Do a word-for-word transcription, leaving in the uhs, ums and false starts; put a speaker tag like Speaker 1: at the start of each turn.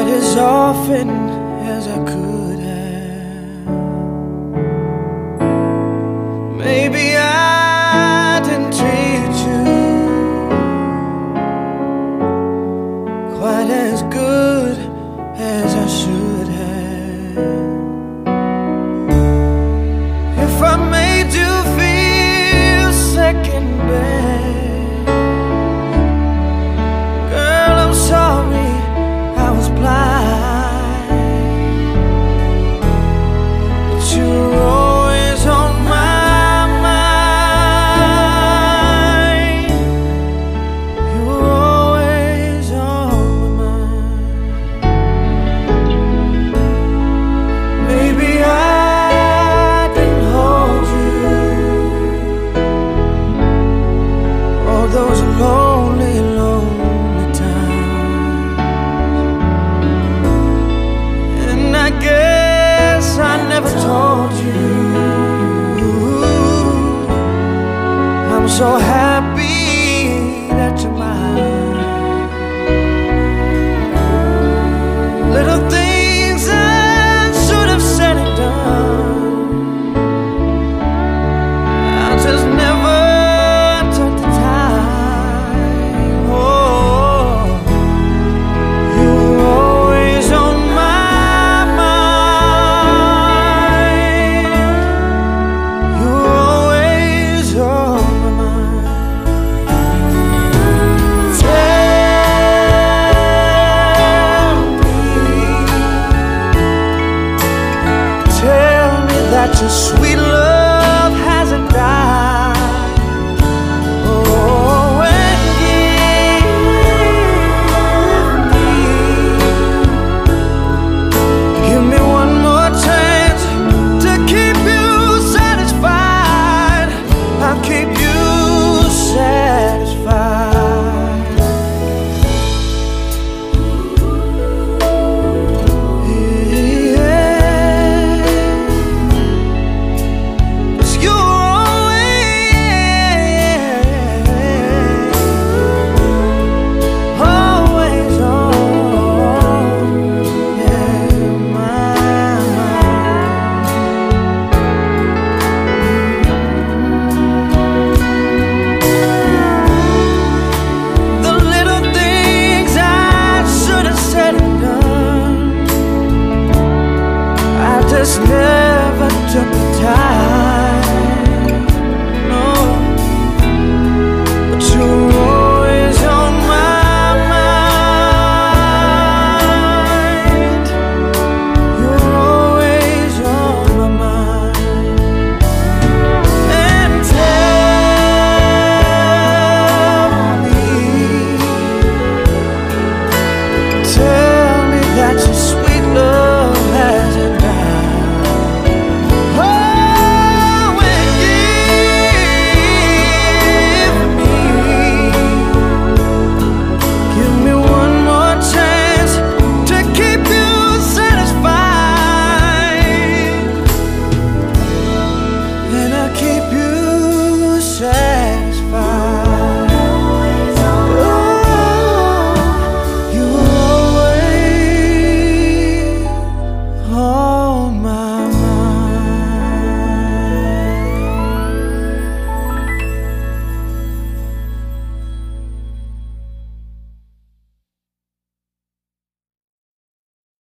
Speaker 1: as often as I could have. Maybe I didn't treat you quite as good as I should have. If I made you feel second best, girl, I'm sorry I was blind. But you were always on my mind. You were always on my mind. Maybe I didn't hold you all those lonely, lonely times. And I guess I never told you I'm so happy that you're mine. Little things I should have said and done, I just never took the time. Oh, you were always on my mind. You were always on my mind. Tell me, tell me that you're sweet.